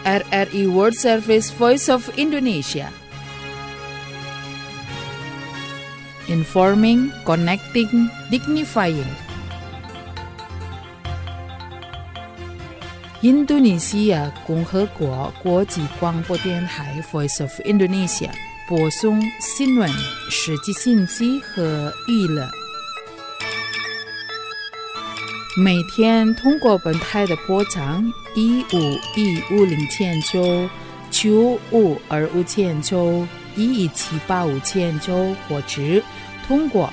RRI World Service Voice of Indonesia. Informing, connecting, dignifying. Indonesia 共和国国际广播电台 Voice of Indonesia 播送新闻、实际信息和娱乐。每天通过本台的波长15150千兆、95250千兆、11785千兆，或者通过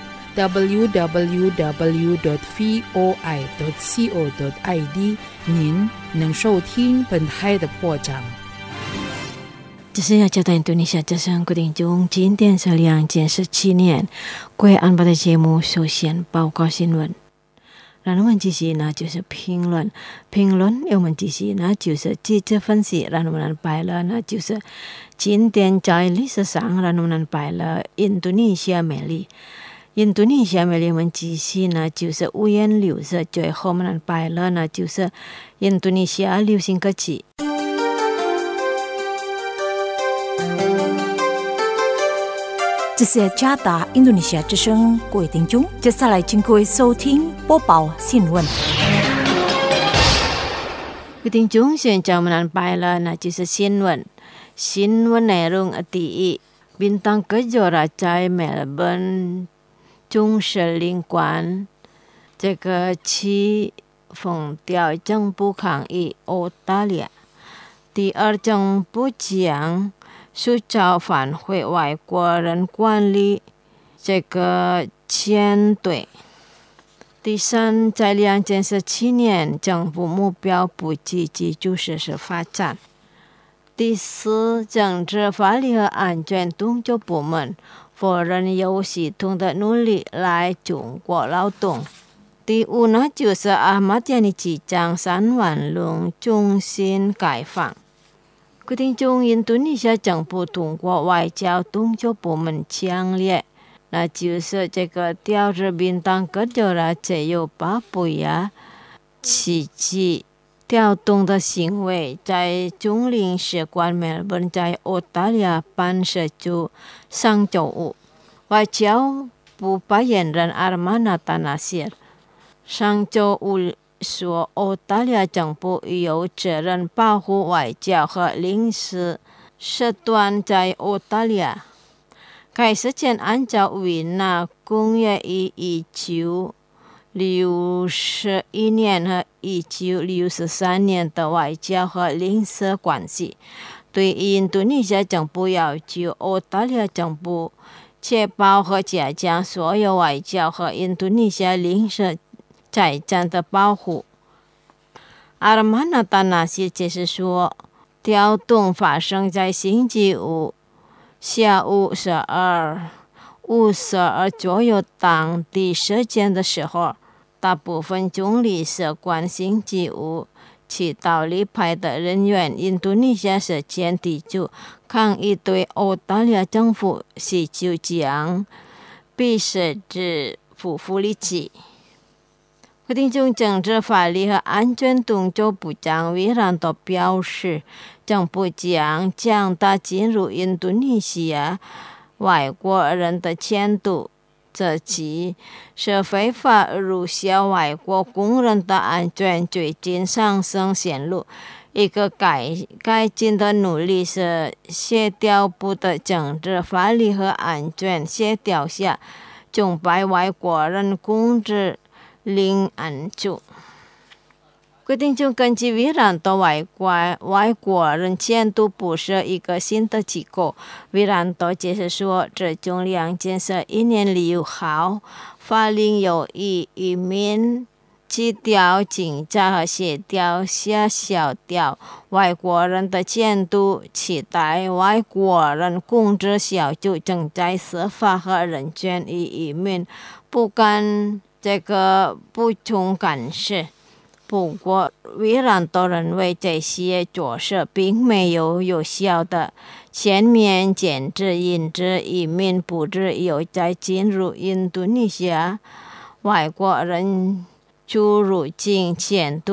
www.voi.co.id 您能收听本台的波长。 这是要交代印度尼西亚之声固定中，今天是2017年贵安排的节目，首先报告新闻。然后我们继续呢就是评论我们继续呢就是记者分析，然后我们摆了呢就是今天在历史上，然后我们摆了印度尼西亚美丽我们继续呢就是五颜六色，最后我们摆了呢就是印度尼西亚流行歌曲。 这是加达印度尼西亚之声，各位听众，接下来请各位收听播报新闻。 各位听众，现在我们安排了那就是新闻内容第一，bintang kejora在Melbourne中士领馆这个起封掉政府抗议澳大利亚。第二，政府将塑造返回外国人管理这个舰队。第三，在2017年，政府目标不积极就是发展。第四，政治、法律和安全工作部门否认有系统的努力来中国劳动。第五呢，就是阿马蒂尼即将3万龙重新开放。各听众，印度尼西亚政府通过外交动作部门强烈，那就是这个调查bintang kejora自由巴布亚奇迹调动的行为，在中领事馆Melbourne在澳大利亚办事处上周五，外交部发言人Armana Tanasir上周五说，澳大利亚政府有责任保护外交和领事使团在澳大利亚。该事件按照维也纳公约于1961年和1963年的外交和领事关系，对印度尼西亚政府要求澳大利亚政府确保和加强所有外交和印度尼西亚领事财产的保护。Armana Tanasir解释说，调动发生在星期五下午12:52左右当地时间的时候，大部分中领事馆星期五起到礼拜的人员印度尼西亚时间提出抗议，对澳大利亚政府需求将必须支付福利金。各听众，政治、法律和安全工作部长维兰多表示，政府将降低进入印度尼西亚外国人的限度，这即是非法入校外国工人的安全最近上升线路。一个改进的努力是协调部的政治、法律和安全协调下，准备外国人控制领安住。各听众，根据维兰多外国人监督部是一个新的机构。维兰多解释说，自从2011年6号法令有意移民基调警察和协调下消掉外国人的监督，期待外国人控制小组正在司法和人权与移民不干这个不同干事。不过，维兰多认为这些措施并没有有效的全面限制引致移民不自由在进入印度尼西亚外国人出入境限度，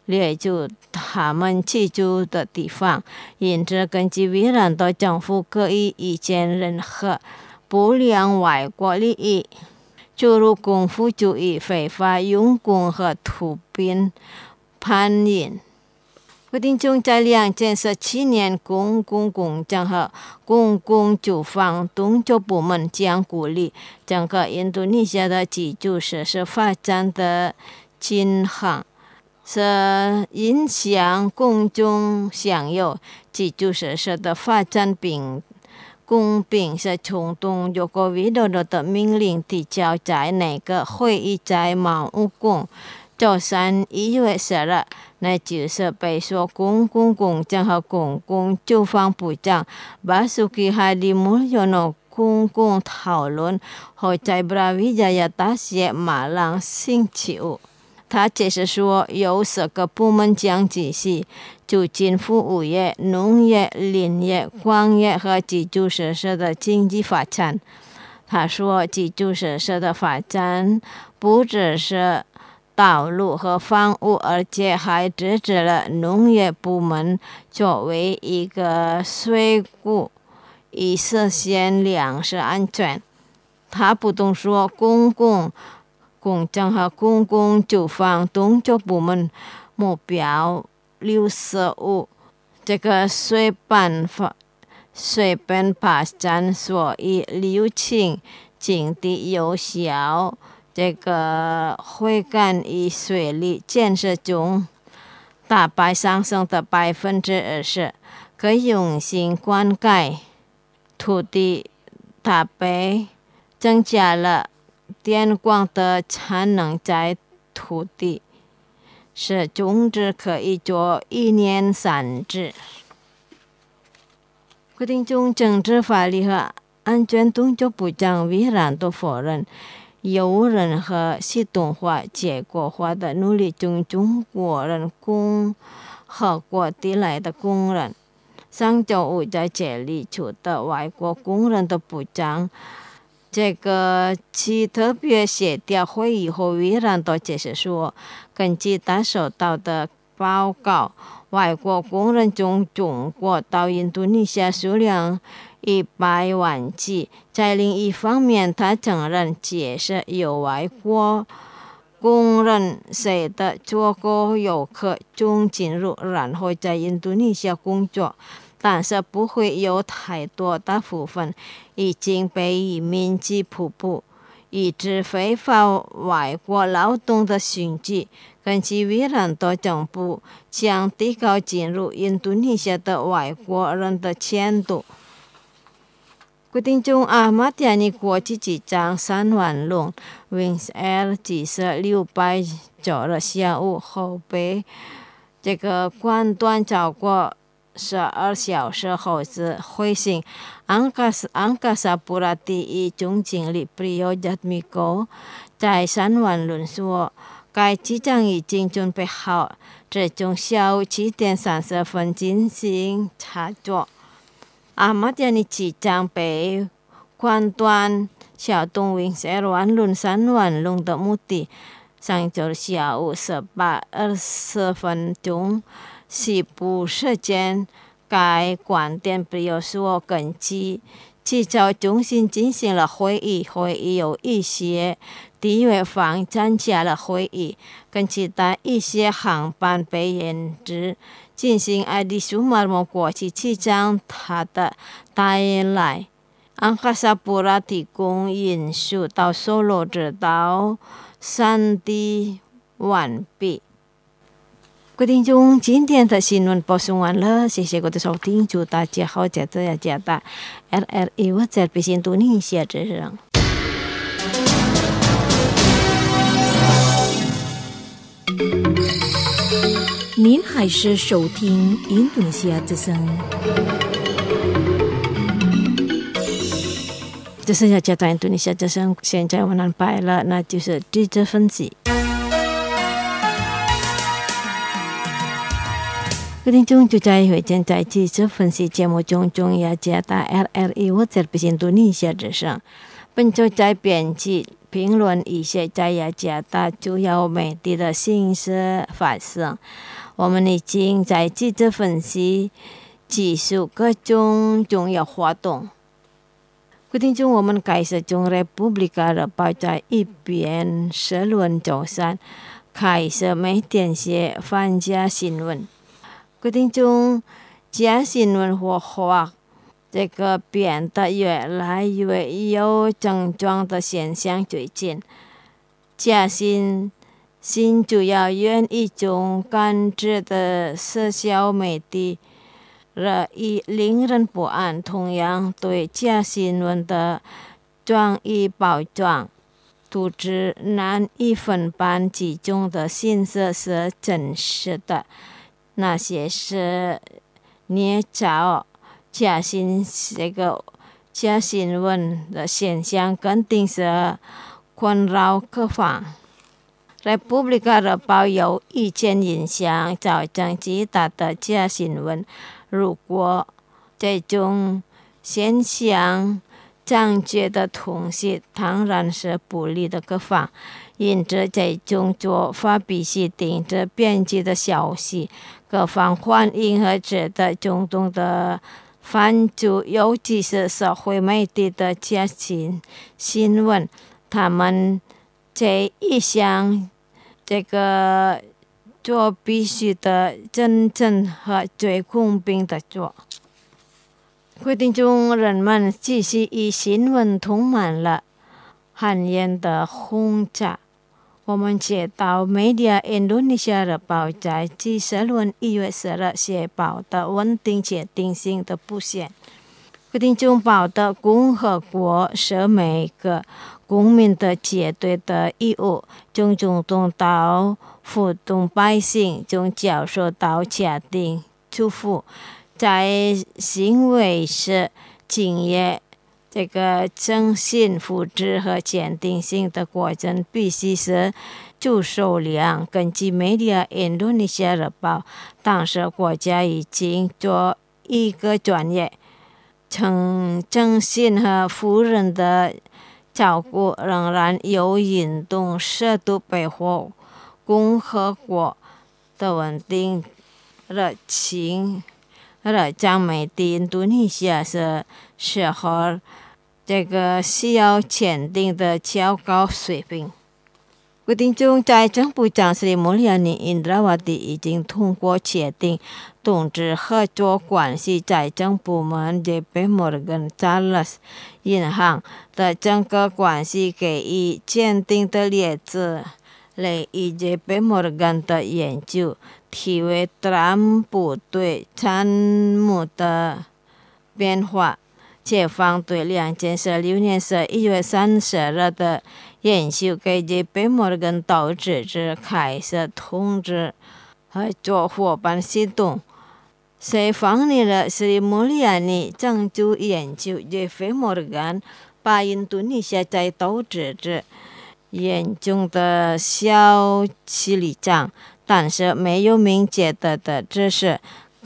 列举他们居住的地方，因此根据越南的政府可以预见任何不良外国利益，诸如功夫主义、非法用工和土兵叛逆。规定中在2017年，公共工程和公共住房动作部门将鼓励整个印度尼西亚的基础设施发展的均衡，是影响公众享有基础设施的发展并公平是冲动Joko Widodo的命令提交在那个会议在毛屋宫周三1月12日，那就是被说公共工程和公共住房部长Basuki Hadimulyono公共讨论后在Brawijaya大学马上星期五。他解释说，有10个部门将继续促进服务业、农业、林业、矿业和基础设施的经济发展。他说，基础设施的发展不只是道路和房屋，而且还支持了农业部门作为一个水谷，以实现粮食安全。他补充说，公共工程和公共住房动作部门目标65这个水平发展，所以流程经济有效这个会干以水利建设中大概上升的20%，可用心灌溉土地搭配，增加了电光的产能在土地，使种植可以做1年3次。规定中政治法律和安全动作部长威然都否认有任何系统化、结果化的努力从中国人共和国抵来的工人。上周五在这里出的外国工人的部长这个其特别协调会议后，威然都解释说，根据他收到的报告，外国工人从中国到印度尼西亚数量100万计。在另一方面，他承认解释有外国工人随的做过游客中进入，然后在印度尼西亚工作，但是不会有太多大部分已经被移民及瀑布以致非法外国劳动的数据。根据威然都政府将提高进入印度尼西亚的外国人的限度。规定中Ahmad Yani国际机长3万龙 Wings Air 机师6拜9日下午后被这个关断超过12小时后是回信Angkasa Pura第一总经理 Priyo Jatmiko 在3万龙说，该机长已经准备好，这从下午7点30分进行操作。Ahmad Yani机长被关断小动 Wings Air 万轮3万龙的目的，上周下午18:20分西部时间，该关店表示根据机操中心进行了会议有一些地位方参加了会议，根据他一些航班被延迟进行Adi Sumarmo 国际机长他的带来Angkasa Pura 提供运输到首罗直到山地完毕。各位听众，今天的新闻播送完了，谢谢各位的收听，祝大家好，加大 RRI 我在北京印度尼西亚之声。 您还是收听印度尼西亚之声。 这是要加大印度尼西亚之声，现在我们安排了，那就是记者分析。各位听众，就在会见在记者分析节目中要加大 RRI 我在北京印度尼西亚之声。本周在编辑评论一些在雅加达主要媒体的新事发生。我们已经在记者分析记述各种重要活动。各位听众，我们开始从 Republika 日报在一边社论周三开始每天写反假新闻。各位听众，假新闻或这个变得越来越有症状的现象。最近，假新主要源一种感知的社交媒体，令人不安。同样，对假新闻的转移包装，导致难以分辨其中的信息是真实的，那些是捏造。假新闻的现象肯定是困扰各方。Republika 日报有意见影响造成极大的假新闻。如果这种现象正确的同时，当然是不利的各方。因此，这种做法必须停止编辑的消息。各方欢迎和值得尊重的关注，尤其是社会媒体的假新闻，他们这一项做必须的真正和最公平的做。各位听众，人们继续以新闻充满了罕见的轰炸。我们接到Media Indonesia 日报在记社论1月10日写报的稳定且定性的不显。各位听众，报的共和国是每个公民的绝对的义务，从总统到普通百姓，从教授到家庭主妇，在行为是敬业诚信、福祉和坚定性的过程必须是主首量。根据Media Indonesia 日报，当时国家已经做一个专业、诚信和富人的照顾，仍然有运动适度保护共和国的稳定热情。让媒体印度尼西亚是适合需要签订的较高水平。各位听众，在政部长Sri Mulyani Indrawati 已经通过决定终止合作关系财政部门 JP Morgan Chase 银行的整个关系，给予坚定的例子。类以 JP Morgan 的研究体为特朗普对参谋的变化。解放对2016年11月30日的研究给 JP Morgan 导致开始通知合作伙伴行动。西方的Sri Mulyani 正就研究 JP Morgan 把印度尼西亚在导致严重的消息立场，但是没有明确的知识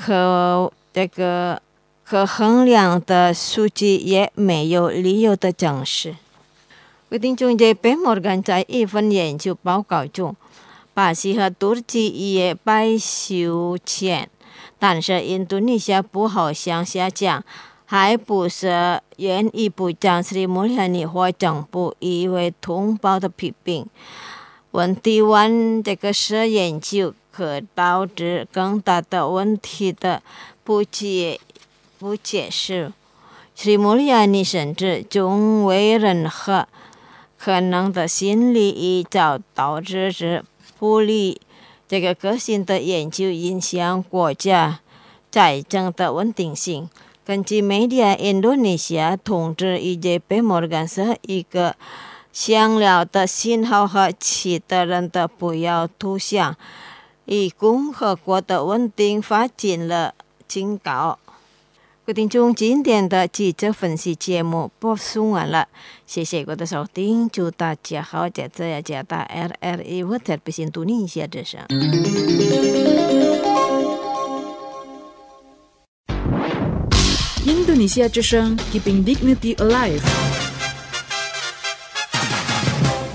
可衡量的数据，也没有理由的证实。各位听众，JP Morgan 在一份研究报告中，巴西和土耳其也摆修前，但是印度尼西亚不好向下降，还不是愿意部长Sri Mulyani或政府一位同胞的批评。问题是研究可导致更大的问题的不解释。Sri Mulyani 甚至总为任何可能的心理依照导致不利个性的研究影响国家财政的稳定性。根据Media Indonesia 通知JP Morgan 是一个想要的信号和其他人的不要图像，以共和国的稳定发进了警告。各位听众，今天的记者分析节目播送完了，谢谢各位的收听，祝大家好，在这雅加达 RRI Terpis Indonesia 之声。 Indonesia 之声 Keeping Dignity Alive。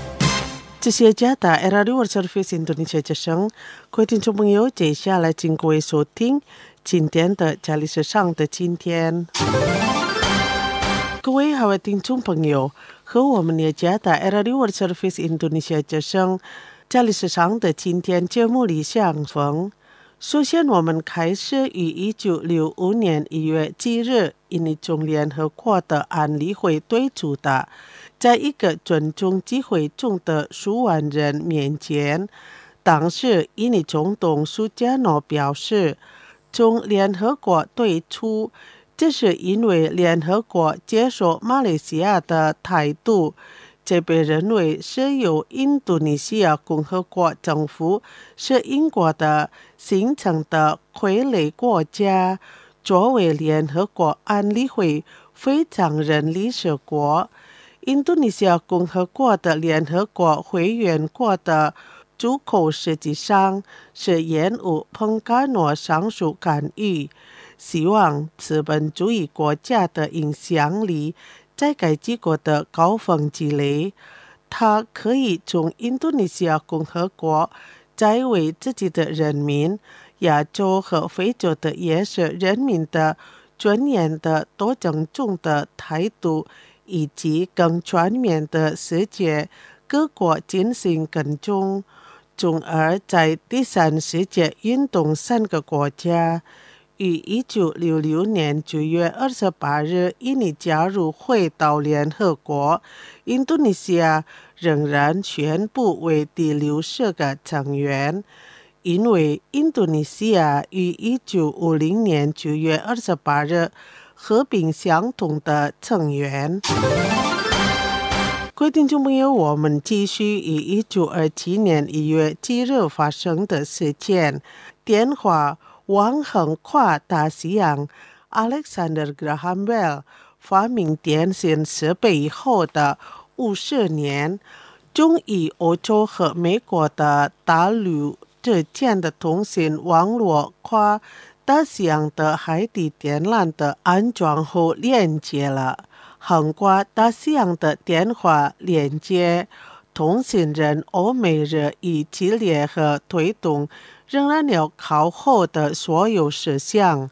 这些加大 Radio World Service Indonesia 之声，各位听众朋友，接下来请各位收听今天的家里时尚的今天。各位好的听众朋友，和我们的加大 Radio World Service Indonesia 之声家里时尚的今天节目里相逢。首先我们开始于1965年1月7日印尼中联合国的安理会对主的，在一个尊重集会中的数万人面前，当时印尼总统苏加诺表示，从联合国退出，这是因为联合国接受马来西亚的态度，这被认为是由印度尼西亚共和国政府是英国的形成的傀儡国家，作为联合国安理会非常任理事国。印度尼西亚共和国的联合国会员国的出口实际上是厌恶彭卡诺上述干预，希望资本主义国家的影响力在该几国的高峰积累，它可以从印度尼西亚共和国在为自己的人民、亚洲和非洲的也是人民的尊严的多种中的态度，以及更全面的世界各国进行跟踪，从而在第三世界运动3个国家于1966年9月28日印尼加入回到联合国，印度尼西亚仍然宣布为第60个成员，因为印度尼西亚于1950年9月28日合并相同的成员。各位听众朋友，我们继续于1927年1月7日发生的事件，电话往横跨大西洋 Alexander Graham Bell 发明电信设备以后的50年，终于欧洲和美国的大陆之间的通信网络跨大西洋的海底电缆的安装后连接了。横跨大西洋的电话连接，通信人欧美日益激烈和推动仍然要靠后的所有事项。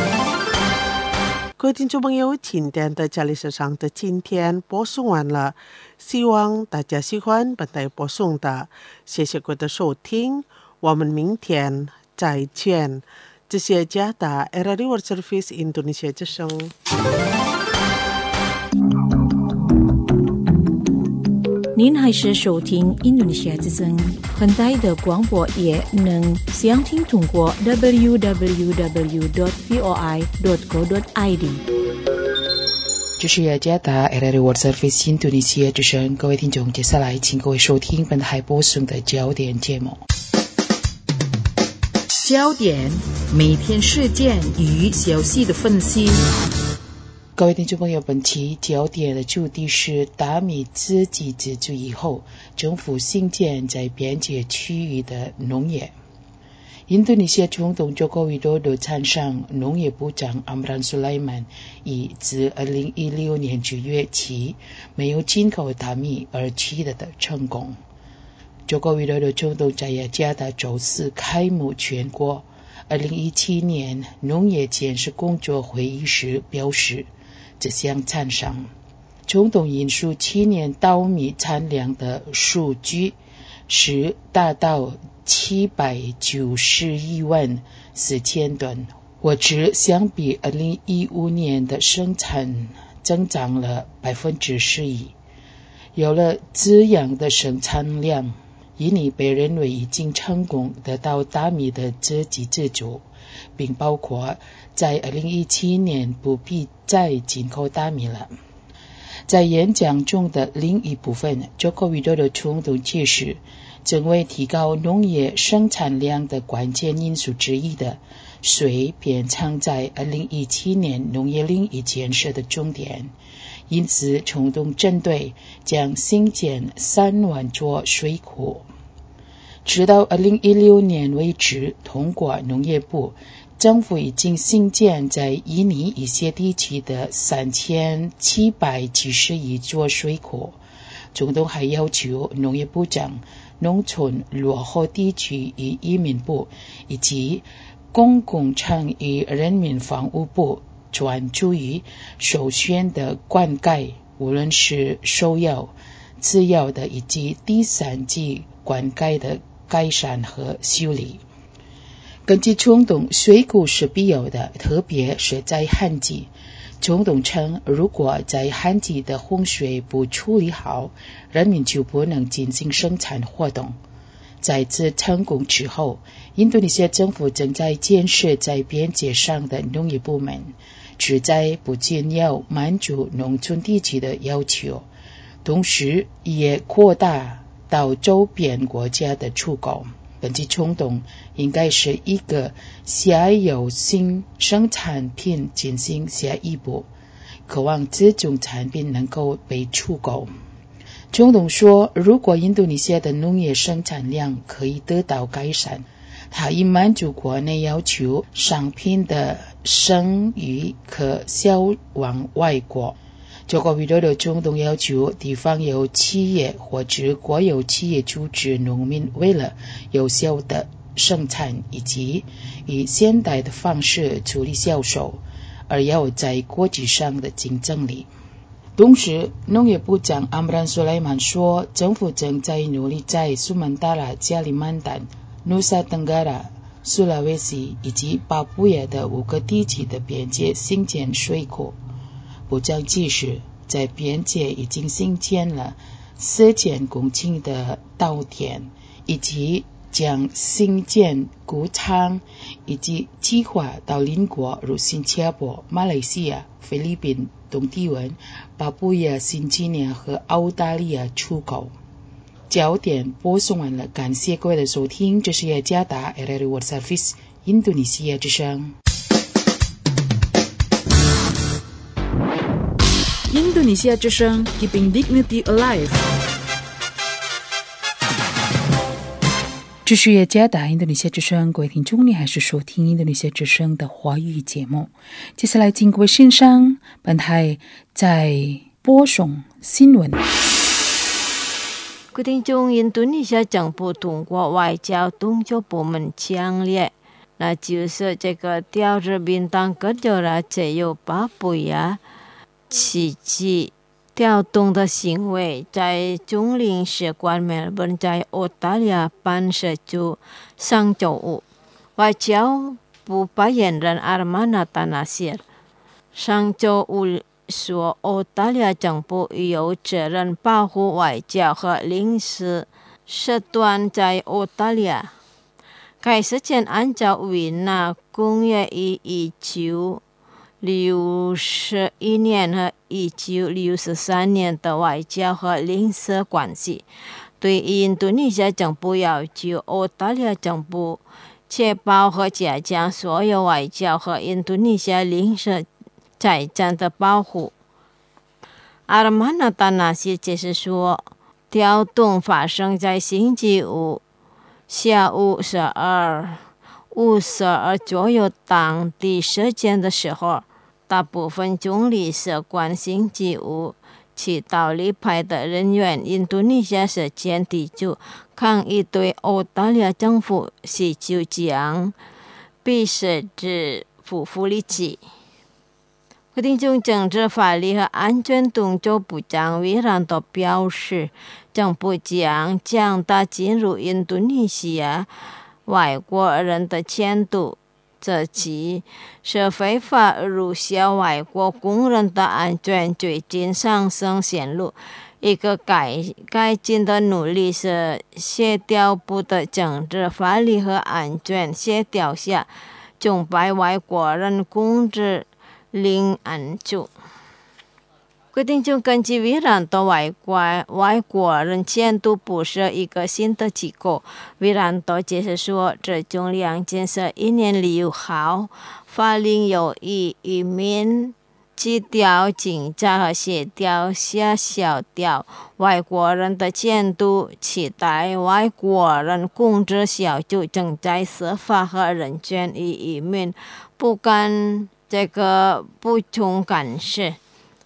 各位听众朋友，今天的家里时尚的今天播送完了，希望大家喜欢本台播送的，谢谢各位的收听，我们明天再见。这是加大 Radio World Service Indonesia 之声。 您还是收听印度尼西亚之声，本台的广播也能详听通过 www.voi.co.id。 这是雅加达 Radio World Service 印度尼西亚之声，各位听众，接下来请各位收听本台播送的焦点节目。 焦点，每天事件与消息的分析。 各位听众朋友，本期焦点的主题是大米自给自足以后，政府新建在边界区域的农业。印度尼西亚总统Joko Widodo参上农业部长Amran Sulaiman以自2016年9月起没有进口大米而取得的成功。Joko Widodo总统在雅加达周四开幕全国2017年农业建设工作会议时表示，这项参上。总统引述去年稻米产量的数据是达到791万4千吨，或者相比2015年的生产增长了11%。有了这样的生产量，印尼被认为已经成功得到大米的自给自足，并包括在2017年不必再进口大米了。在演讲中的另一部分，Joko Widodo总统解释，成为提高农业生产量的关键因素之一的水便藏在2017年农业领域建设的重点，因此总统针对将新建3万座水库。直到2016年为止，通过农业部，政府已经新建在印尼一些地区的3791座水库， 总统还要求农业部长、农村落后地区与移民部以及公共场与人民服务部专注于首选的灌溉，无论是首要、次要的以及第三级灌溉的改善和修理。根据总统，水库是必要的，特别是在旱季。总统称，如果在旱季的洪水不处理好，人民就不能进行生产活动。在此成功之后，印度尼西亚政府正在建设在边界上的农业部门，旨在不仅要满足农村地区的要求，同时也扩大到周边国家的出口。根据总统，应该是一个下游性生产品进行下一步，渴望这种产品能够被出口。总统说，如果印度尼西亚的农业生产量可以得到改善，他以满足国内要求，商品的剩余可销往外国。这个委托的总统要求地方有企业或者国有企业组织农民为了有效的生产以及以现代的方式处理销售，而要在国际上的竞争力。同时，农业部长阿姆兰苏莱曼说，政府正在努力在苏门答腊、加里曼丹、努萨登嘎拉、苏拉威西以及巴布亚的5个地区的边界兴建水库。部长指示，在边界已经兴建了4000公顷的稻田，以及将兴建谷仓，以及计划到邻国如新加坡、马来西亚、菲律宾、东帝汶、巴布亚新几内亚和澳大利亚出口。焦点播送完了，感谢各位的收听，这是雅加达 RRI World Service 印度尼西亚之声。 印度尼西亚之声 Keeping Dignity Alive。这是雅加达印度尼西亚之声，各位听众，你还是收听印度尼西亚之声的华语节目。接下来，请各位欣赏本台在播送新闻。 各位听众，印度尼西亚政府通过外交动作部门强烈，那就是这个调查bintang Kejora只有巴布亚奇迹调动的行为，在总领事馆梅尔本在澳大利亚办事处上周五，外交部发言人阿尔曼纳塔纳西尔上周五说，澳大利亚政府有责任保护外交和领事使团在澳大利亚。该事件按照维也纳公约于1961年和1963年的外交和领事关系，对印度尼西亚政府要求澳大利亚政府确保和加强所有外交和印度尼西亚领事财产的保护。阿尔曼纳塔纳西解释说，调动发生在星期五下午12:52左右当地时间的时候，大部分总领事馆星期五起到礼拜的人员印度尼西亚时间提出抗议，对澳大利亚政府是就将必须之夫妇立即。各地中政治法律和安全动作部长维兰多表示，政府将降大进入印度尼西亚外国人的限度，这即是非法入校外国工人的安全最近上升线路。一个改进的努力是协调部的政治法律和安全协调下，准备外国人控制令安住。规定就根据维兰多外国人监督部是一个新的机构。维兰多解释说，这种2件事1年6号法令有意移民基调警察和协调下小调外国人的监督，期待外国人控制小组正在司法和人权与移民不干这个不充干事。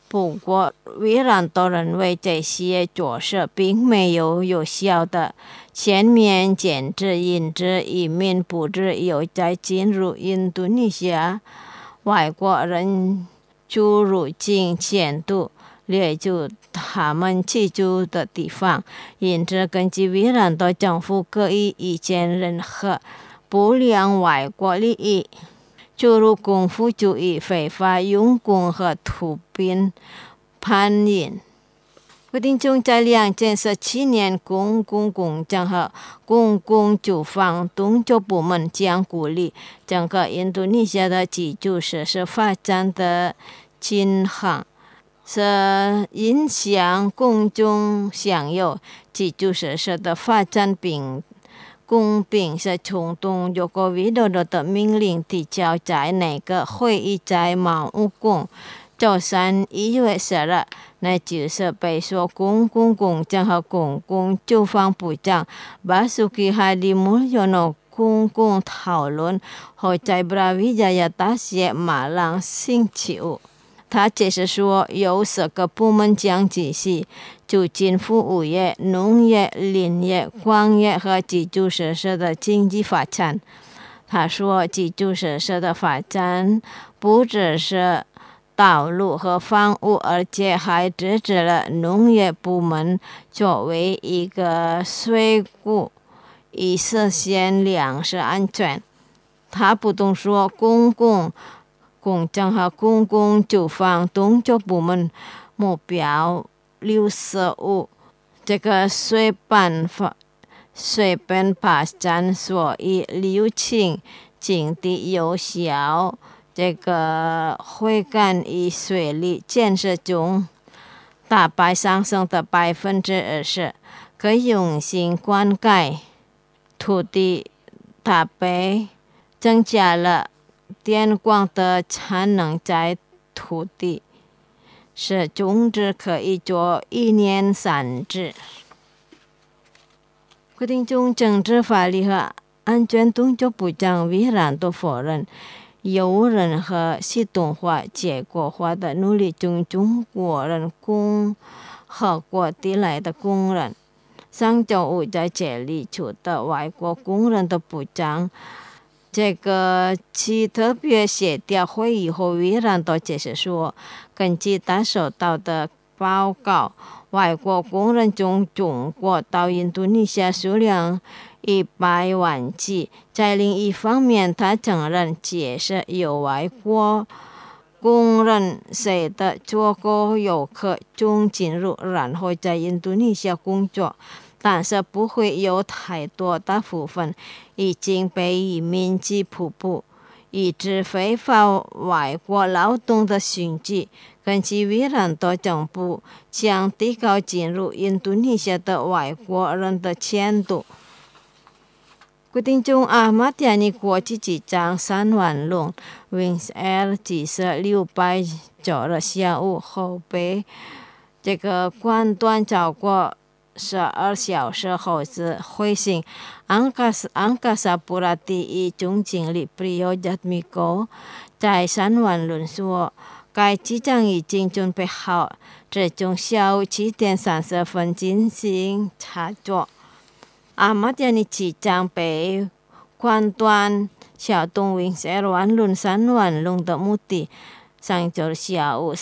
不过维朗多认为这些角色并没有有效的全面检制引致移民不只有在进入印度尼西亚外国人出入境前度列举他们居住的地方，因此根据维朗多政府可以预见任何不良外国利益，诸如功夫主义、非法用工和毒品贩运。决定中在2017年公共工程和公共住房动作部门将鼓励整个印度尼西亚的基础设施发展的均衡，是影响公众享有基础设施的发展并公平是冲动有个维多多的命令提交在那个会议在毛乌公周三1月12日，那就是被说公共工程和公共住房部长巴苏基哈迪穆尤诺公共讨论和在Brawijaya大学马上星期五。他解释说，有10个部门将继续促进服务业、农业、林业、矿业和基础设施的经济发展。他说，基础设施的发展不只是道路和房屋，而且还支持了农业部门作为一个水谷，以实现粮食安全。他补充说，公共工程和公共住房动作部门目标65这个水平发展，所以流程经济有效这个会干于水利建设中大概上升的20%，可用心灌溉土地搭配增加了电光的产能在土地，使种植可以做1年3次。决定中政治法律和安全动作部长维朗多否认有任何系统化、结果化的努力从中国人共和国抵来的工人。上周五在这里出的外国工人的部长这个其特别协调会议后，维朗多解释说，根据他收到的报告，外国工人从中国到印度尼西亚数量100万计。在另一方面，他承认解释有外国工人随的做过游客中进入，然后在印度尼西亚工作，但是不会有太多大部分已经被移民及瀑布以致非法外国劳动的数据。根据维朗多政府将提高进入印度尼西亚的外国人的限度。决定中阿马蒂亚尼国际机场3万龙 Wings Air 只是600日下午后被这个关断超过12小时后是回信安卡萨布拉第一总经理 Priyo Jatmiko 在3万轮说，该机场已经准备好，这从下午7点30分进行操作。阿马蒂亚尼机场被关断小动 Wings Air 万轮3万龙的目的，上周下午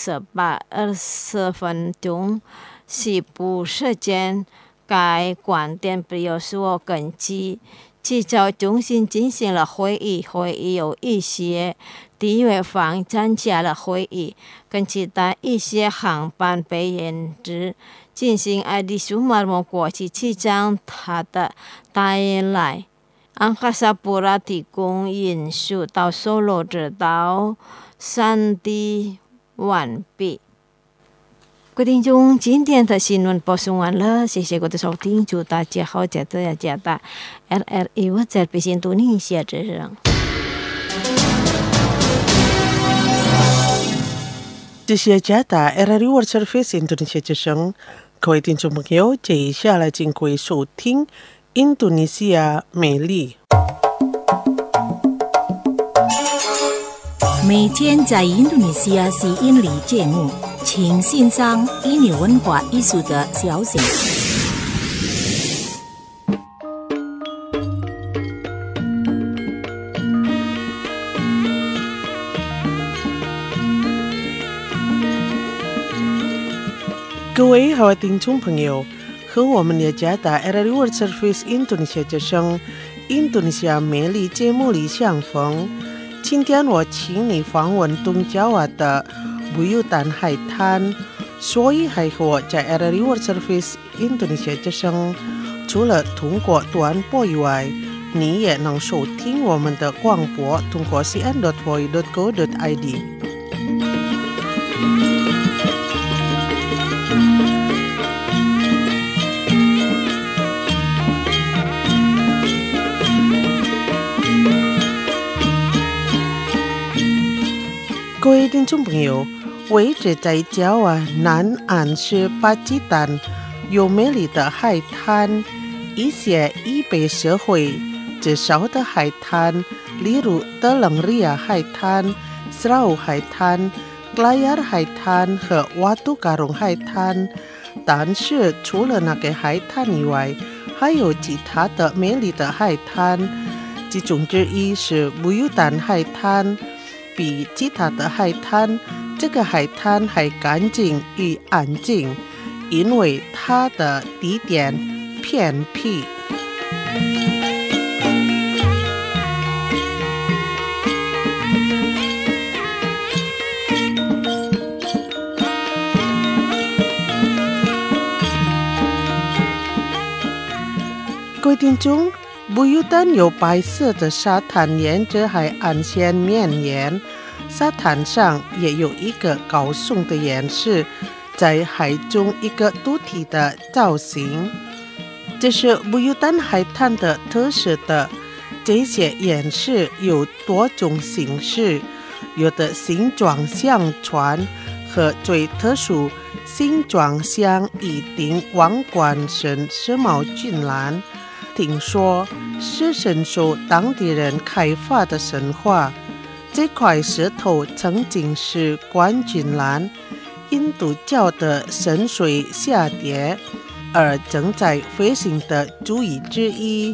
18:20分西部时间，该关店Priyo说，根据机场中心进行了会议有一些地位方参加了会议，根据他一些航班被延迟进行Adi Sumarmo 国际机场他的带来安卡萨布拉提供运输到首罗直到山地完毕。各位听众，今天的新闻播送完了，谢谢各位的收听，祝大家好，加大 RRI 我在北京印度尼西亚之声。 这是加大 RRI World Service 印度尼西亚之声，各位听众朋友，接下来请各位收听印度尼西亚美丽。 每天在印度尼西亚是英语节目， 请欣赏伊纽文化艺术的消息。 各位好，听众朋友，和我们的加达 RRI World Service Indonesia 之声印度尼西亚美丽节目里相逢。今天我请你访问东爪哇的Buyutan海滩，所以还和我在 RRI World Service Indonesia 之声，除了通过短波以外，你也能收听我们的广播，通过 cn.voi.go.id。各位听众朋友，位置在爪哇南岸是巴基丹，有美丽的海滩，一些已被社会至少的海滩，例如德朗利亚海滩、斯拉乌海滩、格莱亚海滩和瓦杜卡隆海滩。但是除了那个海滩以外，还有其他的美丽的海滩，其中之一是Buyutan海滩。比其他的海滩，这个海滩还干净与安静，因为它的地点偏僻。各位听众，Buyutan有白色的沙滩沿着海岸线绵延，沙滩上也有一个高耸的岩石，在海中一个凸体的造型。这是Buyutan海滩的特色的。这些岩石有多种形式，有的形状像船，和最特殊形状像一顶王冠神狮毛俊兰。听说是深受当地人开发的神话。这块石头曾经是冠军兰，印度教的神水下跌，而正在飞行的主意之一。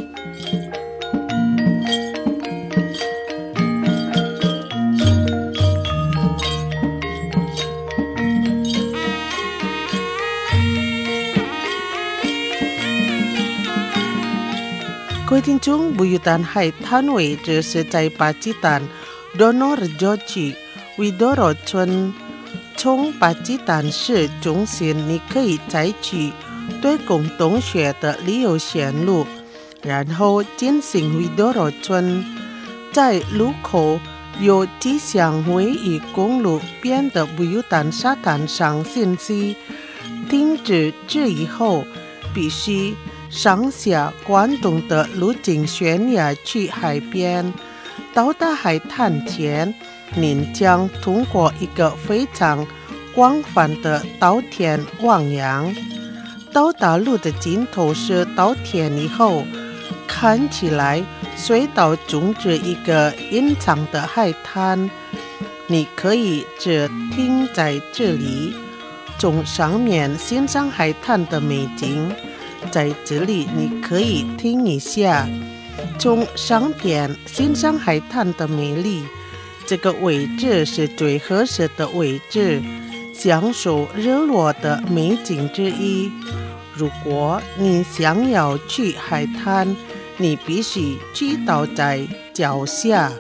各位听众，Buyutan海滩位置是在巴基丹Donorejo区Widoro村。从巴基丹市中心，你可以采取对公洞穴的旅游线路，然后进行Widoro村。在路口有即向位于公路边的Buyutan沙滩上行驶，停止之以后必须上下关东的路径悬崖去海边。到达海滩前，您将通过一个非常广泛的稻田汪洋。到达路的尽头是稻田以后，看起来隧道中置一个隐藏的海滩，你可以只停在这里，从上面欣赏海滩的美景。在这里你可以停一下，从上边欣赏海滩的美丽。这个位置是最合适的位置，享受日落的美景之一。如果你想要去海滩，你必须去到在脚下。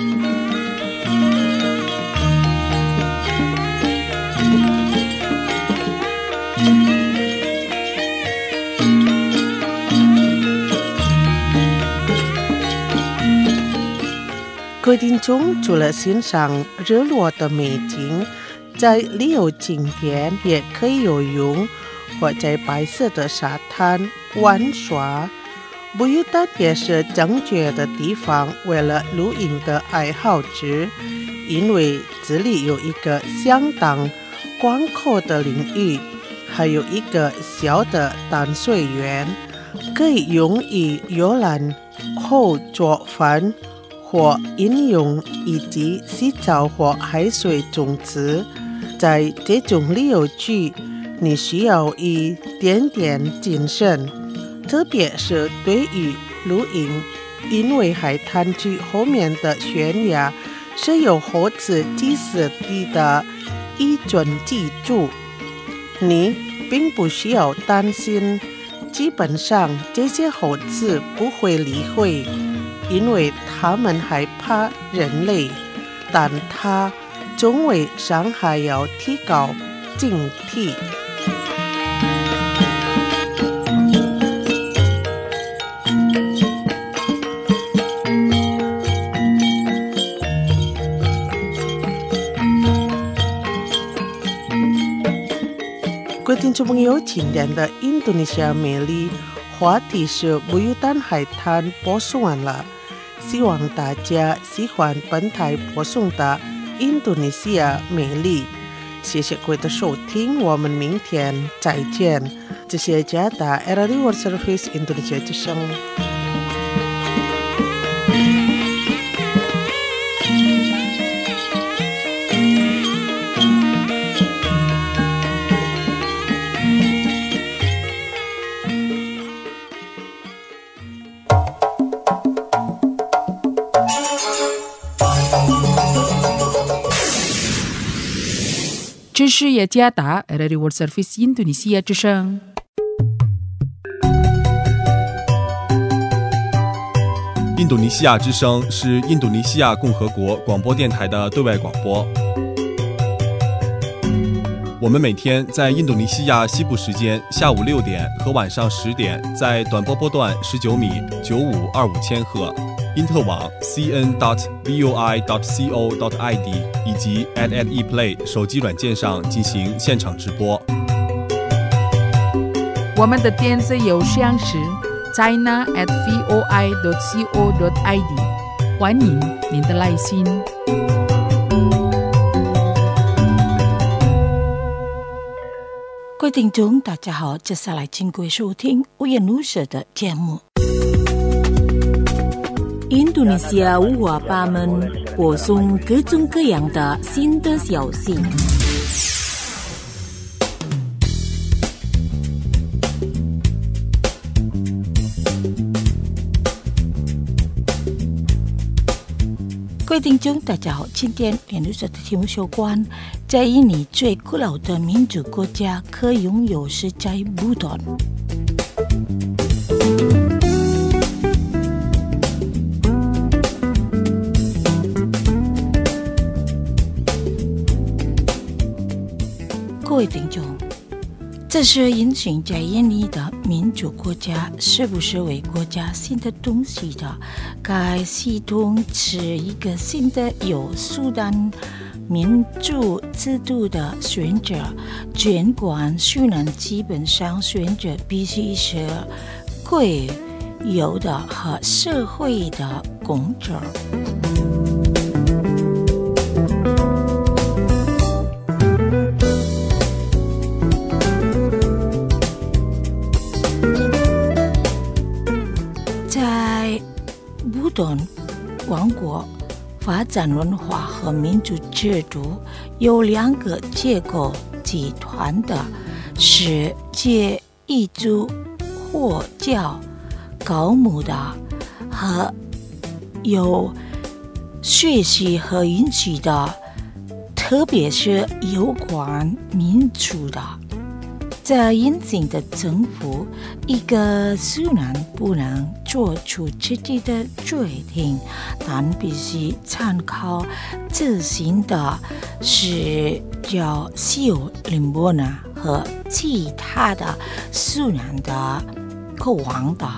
各位听众，除了欣赏日落的美景，在旅游景点也可以游泳，或在白色的沙滩玩耍。Buyutan也是正确的地方，为了露营的爱好者，因为这里有一个相当广阔的领域，还有一个小的淡水园，可以用于游览后做饭或饮用，以及洗澡或海水种植。 在这种旅游区，你需要一点点谨慎，特别是对于露营，因为海滩区后面的悬崖是有猴子祭祀地的一准记住，你并不需要担心，基本上这些猴子不会理会，因为他们害怕人类，但它总为伤害要提高警惕。各位听众朋友，今天的印度尼西亚美丽话题是不友丹海滩播送完了，希望大家喜欢本台播送的印度尼西亚美丽。谢谢各位的收听，我们明天再见。这是加达 RRI World Service Indonesia 之声。 这是雅加达 RRI World Service Indonesia 之声。 印度尼西亚之声是印度尼西亚共和国广播电台的对外广播。我们每天在印度尼西亚西部时间下午6点和晚上10点，在短波波段19米9525千赫。因特网 cn.voi.co.id 以及 @eplay 手机软件上进行现场直播。 我们的电子邮箱是 china@voi.co.id， 欢迎您的来信。 各位听众，大家好，接下来请各位收听五颜六色的节目。印度尼西亚五花八门，播送各种各样的新的消息。各位听众，大家好，今天联络社的题目有关在印尼最古老的民主国家可拥有是在不丹。各位听众，这是引进在印尼的民主国家是不是为国家新的东西的？该系统是一个新的有苏丹民主制度的选择，监管苏南基本上选择必须是贵有的和社会的工作。不丹王国发展文化和民主制度有两个结构集团的是借彝族或教高木的和有学习和允许的，特别是有关民主的。在印尼的政府，一个苏南不能做出自己的决定，但必须参考执行的是叫小林波纳和其他的苏南的国王的。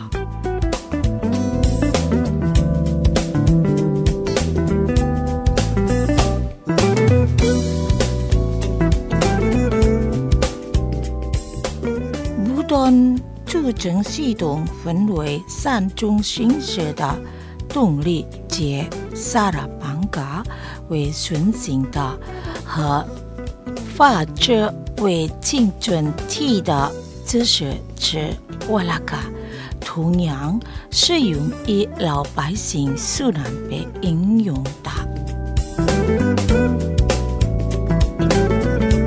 组成系统分为3种形式的动力，即萨拉邦嘎为顺行的和法则为精准体的知识之瓦拉嘎，同样适用于老百姓苏南被应用的。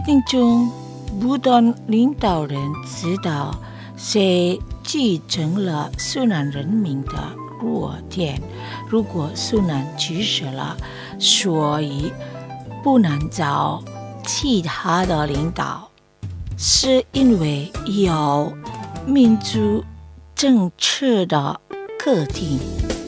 定中不当领导人知道谁继承了苏南人民的弱点，如果苏南去世了，所以不能找其他的领导，是因为有民族政策的课题。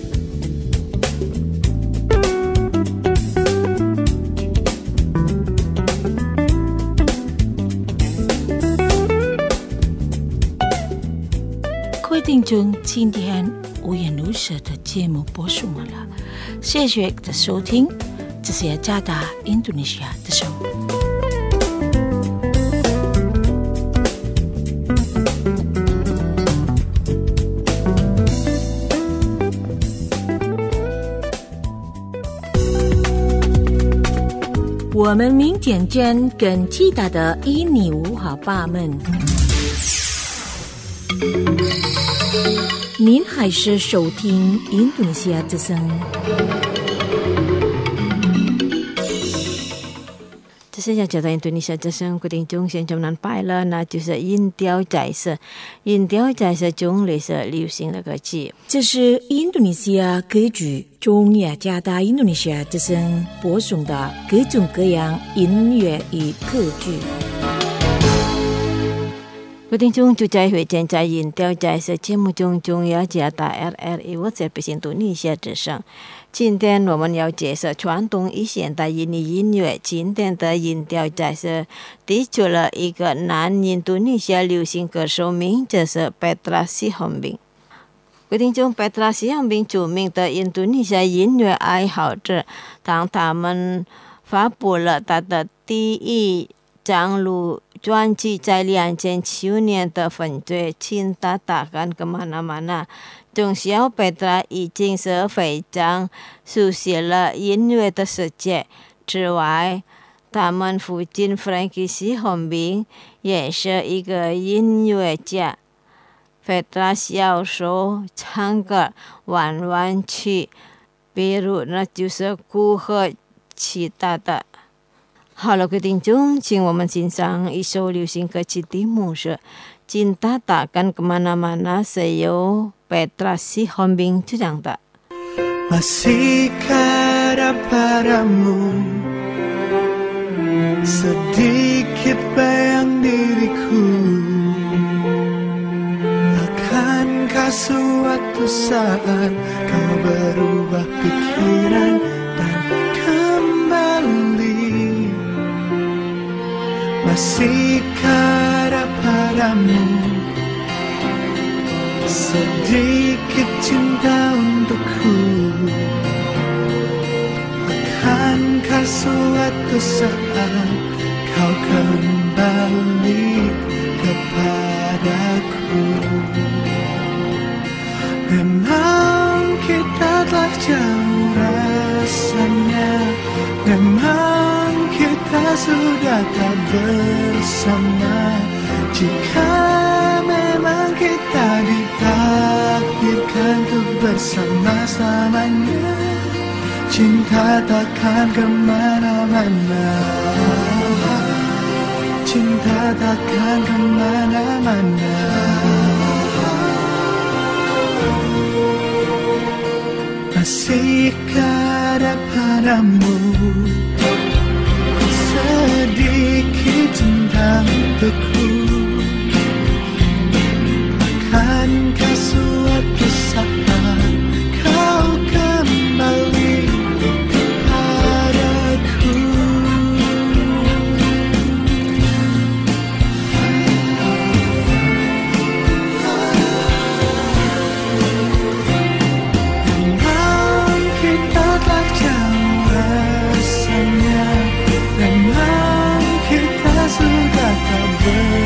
各位听众，今天无言无舌的节目播送完了，谢谢的收听，这是雅加达印度尼西亚的声。我们民间间跟其他的印尼文化爸们，您还是收听印度尼西亚之声。 这是雅加达印度尼西亚之声，各位听众现在能拜了，那就是音调在色，音调在色中类是流行的歌曲。 这是印度尼西亚歌剧中雅加达印度尼西亚之声播送的各种各样音乐与歌剧。 各位听众，就在会见在音调在色节目中，中雅加达 RRI 我在印度尼西亚之声。今天我们要介绍传统与现代印尼音乐。今天的音调在色提出了一个南印度尼西亚流行歌手，名字是 Petra Sihombing。各位听众， Petra Sihombing 著名的印度尼西亚音乐爱好者，当他们发布了他的第一张录专辑，在2009年的分队请他打看kemana-mana。从小 Petra 已经是非常熟悉了音乐的世界之外，他们父亲 Frankie Sihombing 也是一个音乐家。Petra 小时候唱歌玩玩具，比如那就是鼓和其他的。好了，各位听众，请我们欣赏一首流行歌曲，题目是 Cinta Takkan Kemana-Mana， 是由 Petra Sihombing 主唱的。 Masihkah ada padamu sedikit bayang diriku, akankah suatu saat kau berubah pikiran dan kembali? Masihkah ada padamu sedikit cinta untukku, akankah suatu saat kau kembali kepadaku? Memang kita telah jauh rasanya, memang kita sudah tak bersama. Jika memang kita ditakdirkan untuk bersama-samanya, cinta takkan kemana-mana, cinta takkan kemana-mana. Masihkah ada padamu sedikit cinta untukku, akankah suatu saat kau kembali kepadaku? Memang kita telah jauh rasanya, memang kita sudah tak bersama.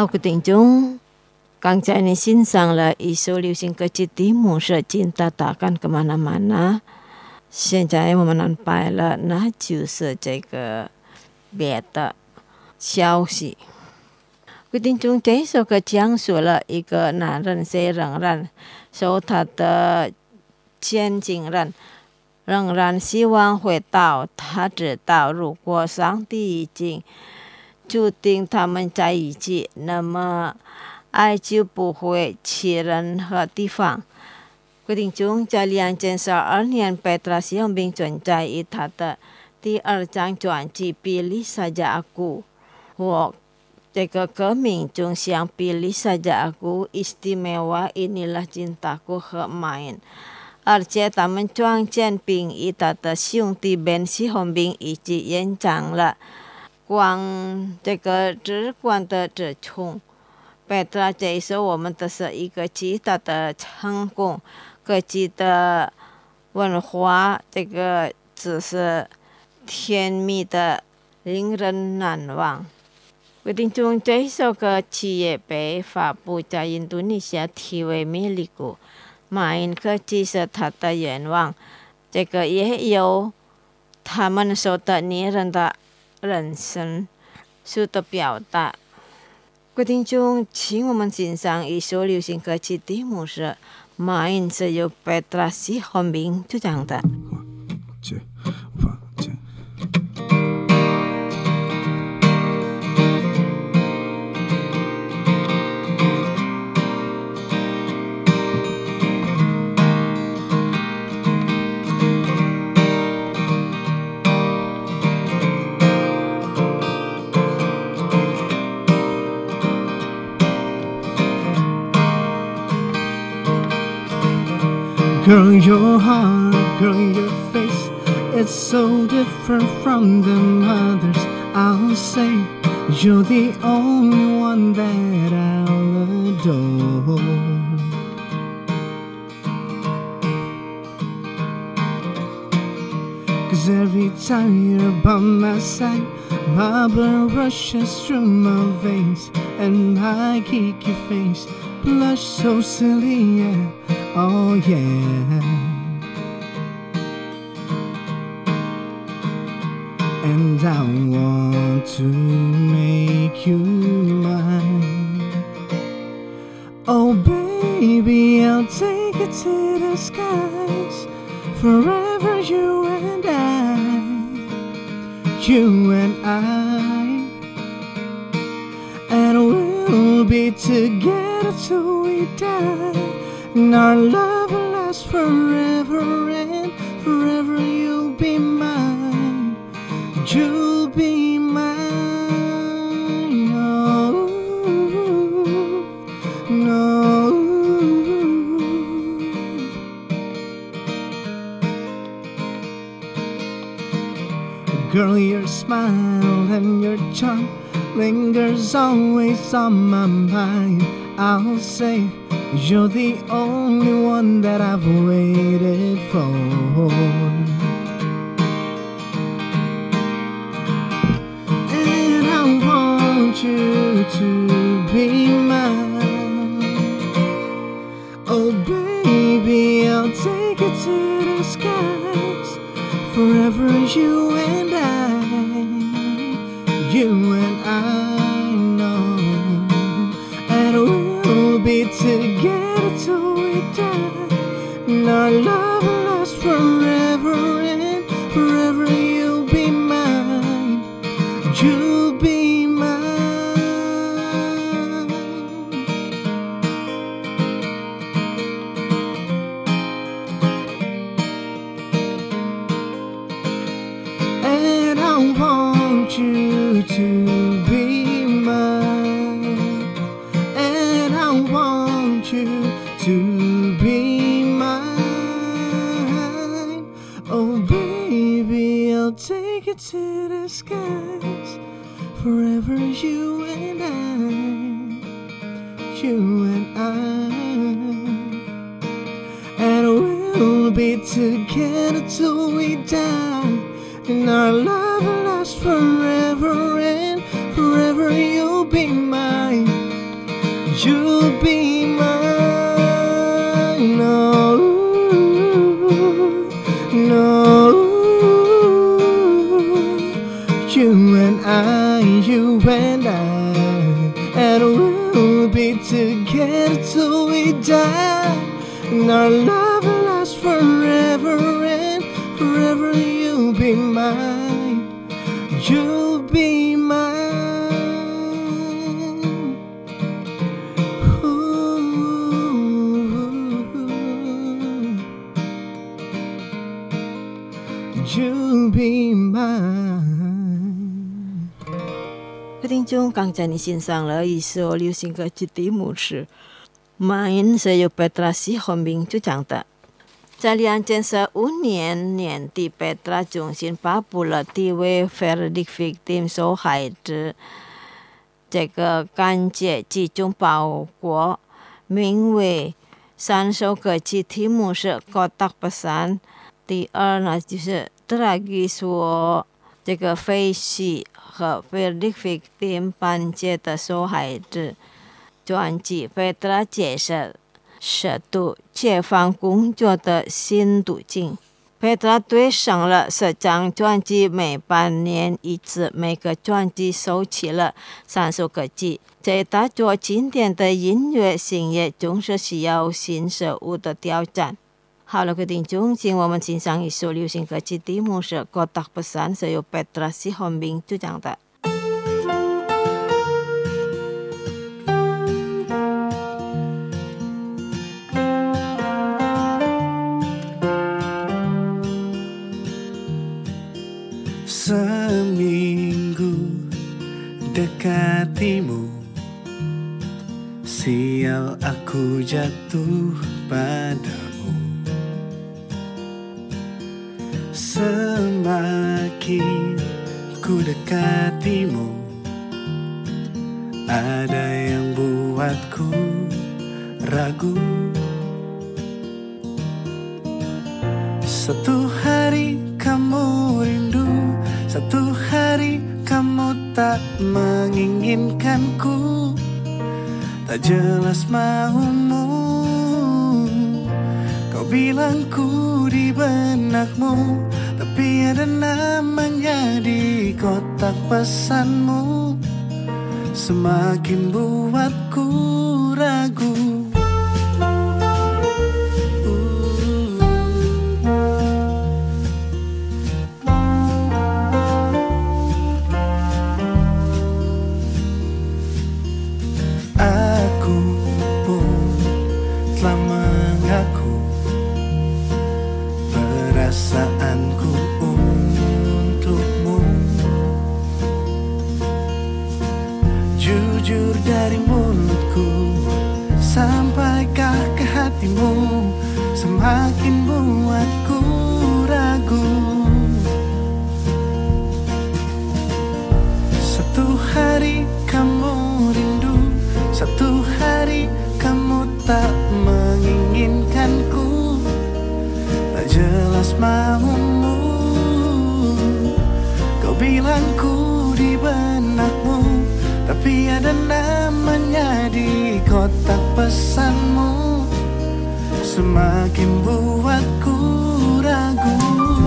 好，quý tín chúng, Kang Chai ni xin sang là isu liu xin ke citi mu se cinta takkan kemana-mana. 现在我们安排了，那就是这个别的消息。quý tín chúng这首歌讲述了一个男人虽然受他的前进人仍然希望回到，他知道如果上帝已经注定他们在一起，那么爱就不会去任何地方。quý tín chúng,在2012年Petra Sihombing 存在于他的第2张专辑《Pilih Saja Aku》，我这个歌名中像 Pilih Saja Aku, Istimewa Inilah Cintaku 和 Main， 而且他们专辑并与他的兄弟 Ben Sihombing 一起演唱了这个直观的指冲。Petra 这一首我们的是一个极大的成功，各地的文化，这个只是甜蜜的，令人难忘。quý tín chúng, 这一首歌曲也被发布在印度尼西亚 TV milikku Main 歌曲是他的愿望，这个也有他们说的女人的人生书的表达。quý tín chúng, 请我们欣赏一首流行歌曲，题目是 Main， 是由 Petra Sihombing 主唱的。 Girl, your heart, girl, your face, it's so different from the others. I'll say you're the only one that I'll adore. Cause every time you're by my side, my blood rushes through my veins, and I kick your face, blush so silly, yeah. Oh yeah. And I want to make you mine. Oh baby, I'll take it to the skies. Forever you and I. You and I. And we'll be together till we die. And our love will last forever, and forever you'll be mine. You'll be mine. Oh, no. Girl, your smile and your charm lingers always on my mind. I'll say you're the only one that I've waited for. And I want you to be mine. Oh baby, I'll take it to the skies. Forever you and I. You and I know. And we'll be together till we die. And our love will last forever, and forever you'll be mine. You'll be mine. And I want you to be mine. And I want you to be mine. Oh baby, I'll take it to the skies. Forever you and I. You and I. And we'll be together till we die. And our love will last forever, and forever you'll be mine. till we die. And our love will last forever and forever. You'll be mine. You'll be mine. You'll be mine. 各位听众，刚才你欣赏了一首流行歌曲的题是 Mine 是由 Petra Sihombing 主唱的。在2015年年底 ，Petra 重新发布了第一位 Verdict Victim 受害者这个感觉集中包括名为3首歌曲，题目是 Kotak Pesan。第二呢，就是Tragis说这个废弃和 Verdict Victim 班级的受害者专辑，Petra 介绍涉毒解放工作的新途径。Petra 对上了10张专辑，每半年一次，每个专辑收集了3首歌曲。在打造经典的音乐性也总是需要新事物的挑战。好了，各位听众，请我们欣赏一首流行歌曲，题目是 Kotak Pesan， 是由 Petra Sihombing 主唱的。 Seminggu dekatimu, sial aku jatuh padamu. Semakin ku dekatimu, ada yang buatku ragu. Satu hari kamu rindu, satu hari kamu tak menginginkanku. Tak jelas maumu, kau bilang ku di benakmu, tapi ada namanya di kotak pesanmu. Semakin buatku ragu. Aku pun telah mengaku perasaanku untukmu. Jujur dari mulutku, sampaikah ke hatimu, semakin buatku ragu. Satu hari kamu rindu, satu hari kamu tak menginginkanku. Tak jelas maumu, kau bilang ku di benakmu, tapi ada namanya di kotak pesanmu. Semakin buatku ragu.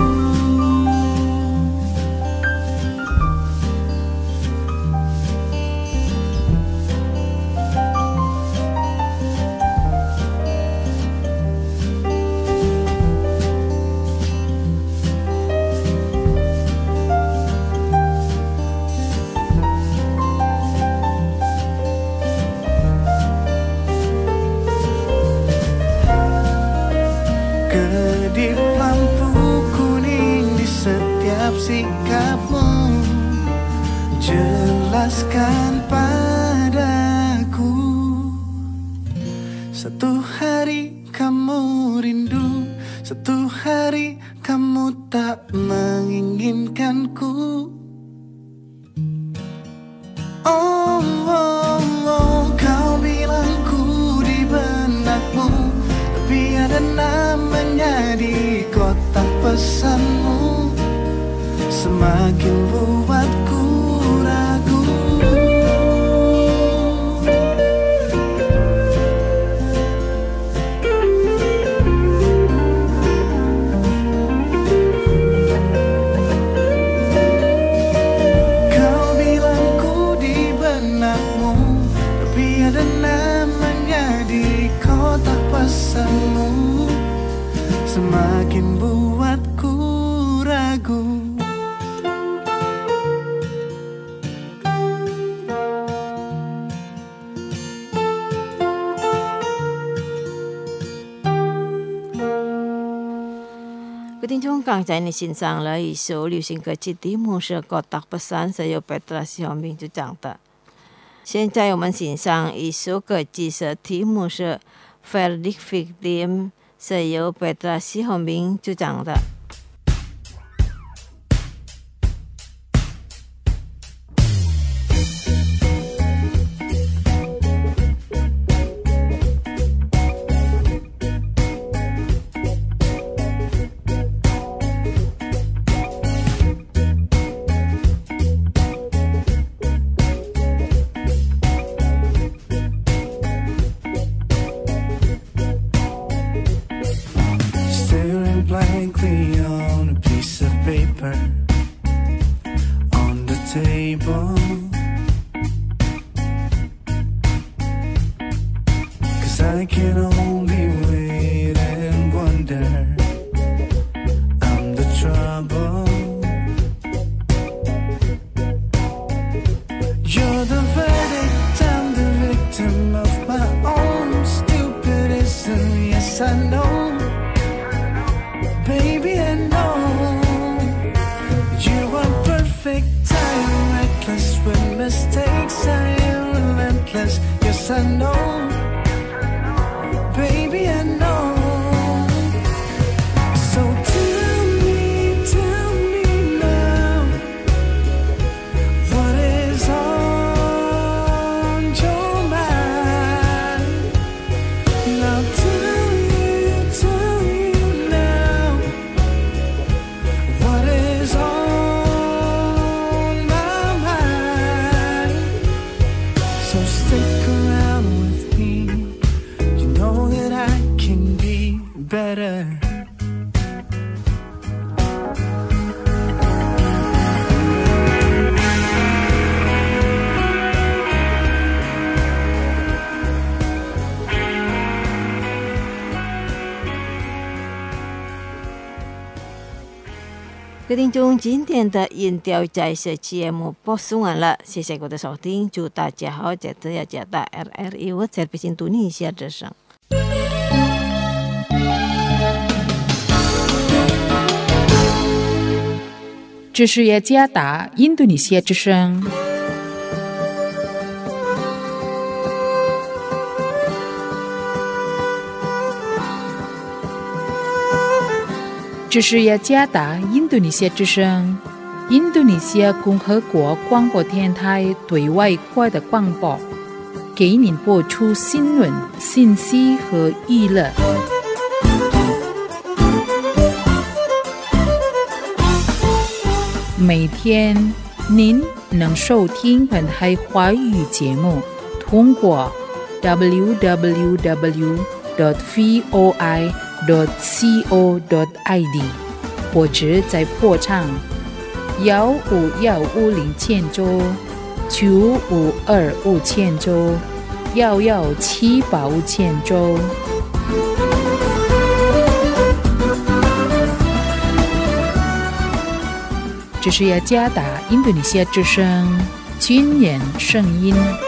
Kedip lampu kuning di setiap sikapmu, jelaskan padaku. Satu hari kamu rindu, satu hari kamu tak menginginkanku. Oh, oh, oh, kau bilang ku di benakmu, tapi ada namanya di kotak pesanmu. Semakin buatku ragu. Kau bilang ku di benakmu, tapi ada namanya di otak pesanmu semakin buatku ragu. Quý thính chúng刚才你欣赏了一首流行歌曲，题目是《Kotak Pesan》，是由 Petra Sihombing 主唱的。现在我们欣赏一首歌曲，是题目是《Verdict Victim》，是由 Petra Sihombing 主唱的。 Blankly on a piece of paper on the table, 'cause I can only wait and wonder. I'm the trouble, you're the verdict, I'm the victim of my own stupidism. Yes, I know, baby, I know you are perfect. I am reckless with mistakes. I am relentless. Yes, I know, baby, I know. So tell me now, what is on your mind? Now tell you now, what is on my mind? So stick around with me, you know that I can be better. Quý thính chúng, 今天的音调在这节目播送完了，谢谢各位的收听，祝大家好，这次要加大 RRI 我在北京读你一下之声。 这是雅加达印度尼西亚之声。这是雅加达印度尼西亚之声，印度尼西亚共和国广播电台对外国的广播，给您播出新闻、信息和娱乐。每天您能收听本台华语节目，通过 www.voi.co.id 或者在波长15150兆、95250兆、11785兆。这是雅加达印度尼西亚之声军人声音。